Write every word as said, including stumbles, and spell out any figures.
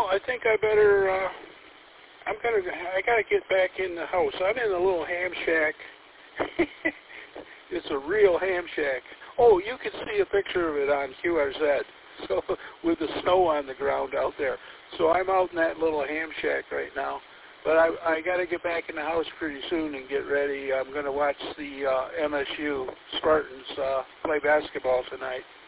I think I better. Uh, I'm gonna. I gotta get back in the house. I'm in a little ham shack. It's a real ham shack. Oh, you can see a picture of it on Q R Z. So with the snow on the ground out there. So I'm out in that little ham shack right now. But I, I got to get back in the house pretty soon and get ready. I'm going to watch the uh, M S U Spartans uh, play basketball tonight.